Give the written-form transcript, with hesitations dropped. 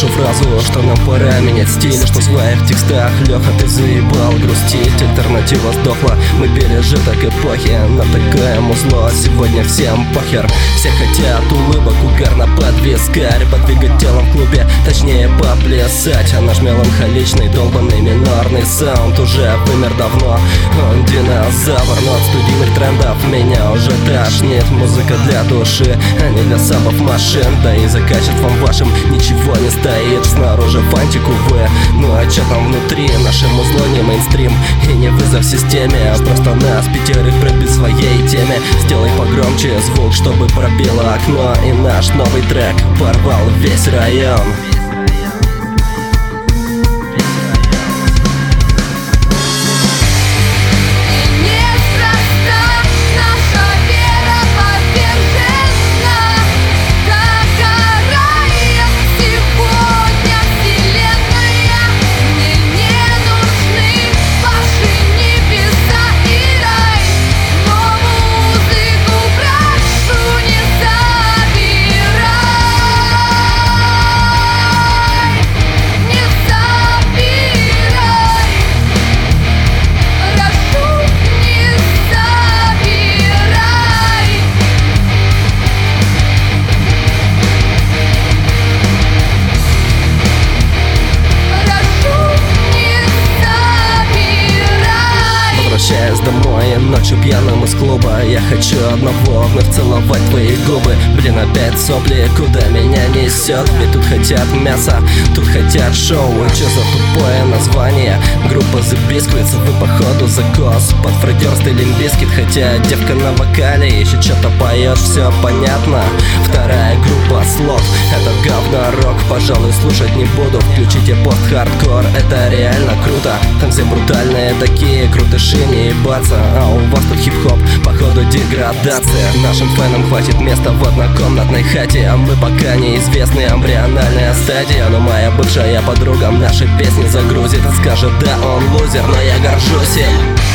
нашу фразу, что нам пора менять стиль, что в своих текстах Леха, ты заебал грустить. Альтернатива сдохла, мы пережиток эпохи. На такое музло сегодня всем похер. Все хотят улыбок, угарно под вискарь, подвигать телом в клубе, точнее поплясать. А наш меланхоличный, долбанный минорный саунд уже вымер давно. Он динозавр, но от студийных трендов меня уже тошнит. Музыка для души, а не для сабов машин. Да и за качеством вашим ничего не стоит. Снаружи фантик, увы, ну а чё там внутри? Наше музло не мейнстрим и не вызов системе, а просто нас пятерых пробить своей теме. Сделай погромче звук, чтобы пробило окно, и наш новый трек порвал весь район. Возвращаясь домой ночью пьяным из клуба, я хочу одного вновь целовать твои губы. Блин, опять сопли, куда меня несет? Ведь тут хотят мяса, тут хотят шоу. Че за тупое название? Группа The Biscuits, вы походу за кос под фрейдерст или Лимбискит. Хотя девка на вокале еще что-то поет, все понятно. Вторая группа Слот, это говно-рок, пожалуй, слушать не буду. Включите пост-хардкор, это реально круто. Там все брутальные такие крутыши, не ебаться. А у вас тут хип-хоп, походу деградация. Нашим фэнам хватит места в однокомнатной хате, а мы пока неизвестны, эмбриональная стадия. Но моя бывшая подруга наши песни загрузит и скажет: да, он лузер, но я горжусь им.